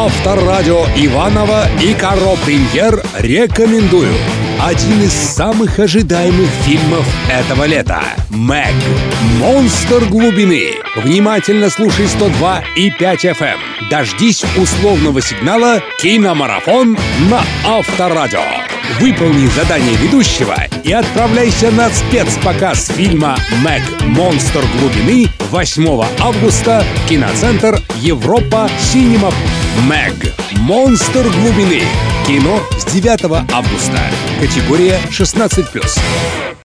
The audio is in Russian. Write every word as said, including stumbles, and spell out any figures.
Авторадио Иваново и Каро Премьер рекомендую один из самых ожидаемых фильмов этого лета. «Мэг. Монстр глубины». Внимательно слушай сто два и пять эф эм. Дождись условного сигнала «Киномарафон» на Авторадио. Выполни задание ведущего и отправляйся на спецпоказ фильма «Мэг. Монстр глубины» восьмого августа в киноцентр «Европа Синема». «Мэг. Монстр глубины». Кино с девятого августа. Категория шестнадцать плюс.